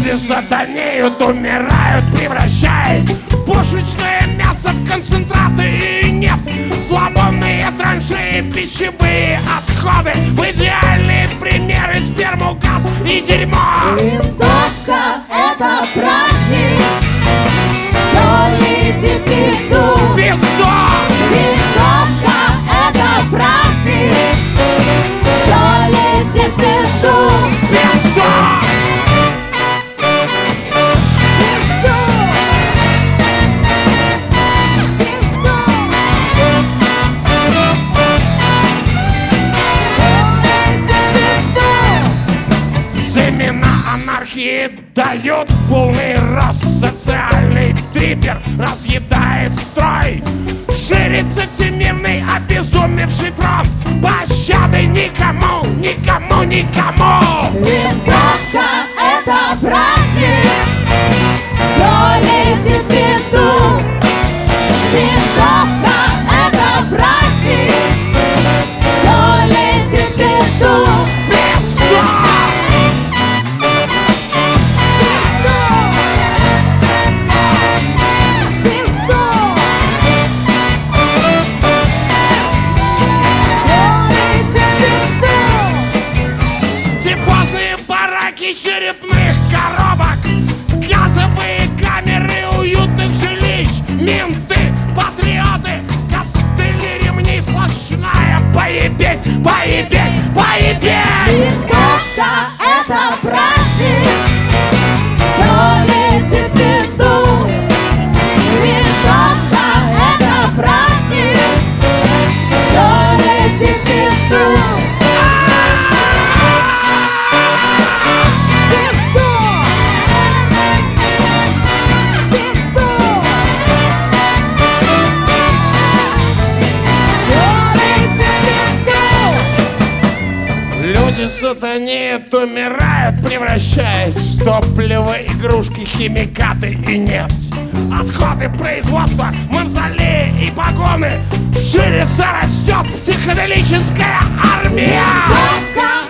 Люди сатанеют, умирают, превращаясь в пушечное мясо, в концентраты и нефть. Слабонные траншеи, пищевые отходы, в идеальные примеры сперму, газ и дерьмо. Винтовка — это праздник, все летит в пизду. Пизду! Винтовка — это праздник, все летит в пизду. Пизду! Пизду. Пизду. Всё летит в пизду. Семена анархии дают полный рост. Социальный трипер разъедает строй. Ширится всемирный обезумевший фронт. Пощады никому, никому, никому. Винтовка — это праздник, все летит в пизду. Винтовка — это праздник, все летит в пизду. Пизду! Пизду. Пизду. Все летит в пизду. Тифозные бараки черепных коробок, газовые камеры уютных жилищ, менты, патриоты, костыли, ремни, сплошная поебень, поебень, поебень. Винтовка — это праздник, все летит в пизду. Винтовка — это праздник, все летит в пизду. Пизду. Пизду. Все летит в пизду. Люди сатанеют, умирают, превращаясь в топливо, игрушки, химикаты и нефть. Отходы производства, мавзолеи и погоны. Ширится, растет психоделическая армия. Винтовка